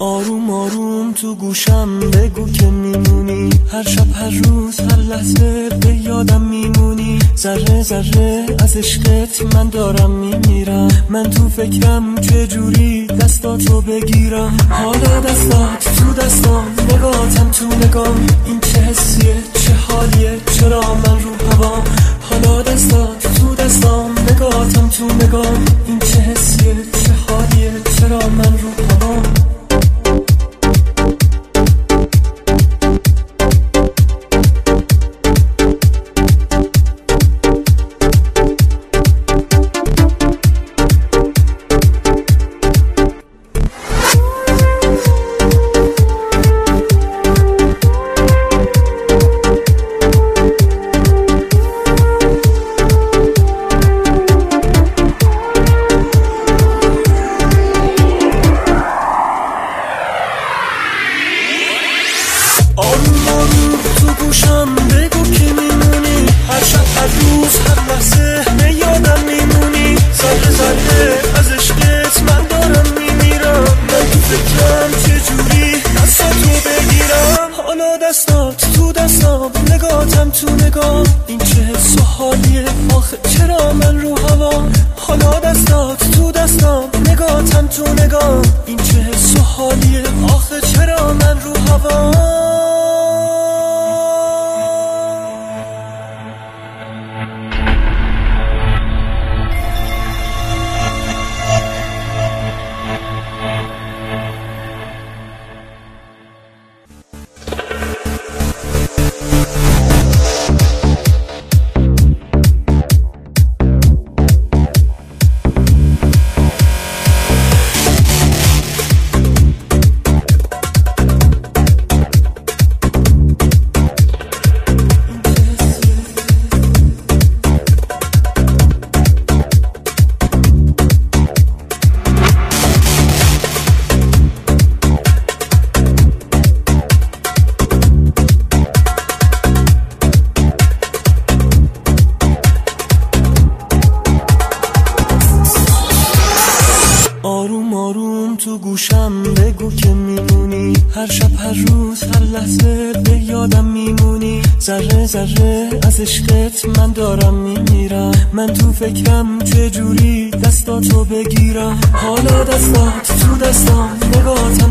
آروم آروم تو گوشم بگو که میمونی، هر شب هر روز هر لحظه به یادم میمونی. ذره ذره از عشقت من دارم میمیرم، من تو فکرم چجوری دستاتو بگیرم. حالا دستات تو دستام، نگاهتم تو نگام، این چه حسیه چه حالیه، چرا من رو هوام. حالا دستات تو دستام، نگاهتم تو نگام، این چه حسیه چه حالیه، چرا من رو هوام. آروم آروم تو گوشم بگو که میمونی، هر شب هر روز هر لحظه به یادم میمونی. ذره ذره از عشقت من دارم میمیرم، من تو فکرم چجوری دستاتو بگیرم. حالا دستات تو دستام، نگاهتم تو نگاه، این چه حس و حالیه آخه چرا من رو هوام. حالا دستات تو دستام، نگاهتم تو نگاه، این چه حس و حالیه آخه چرا من رو هوام. آروم آروم تو گوشم بگو که میمونی، هر شب هر روز هر لحظه به یادم میمونی. ذره ذره از عشقت من دارم میمیرم، من تو فکرم چجوری دستاتو بگیرم. حالا دستات تو دستام، نگاهتم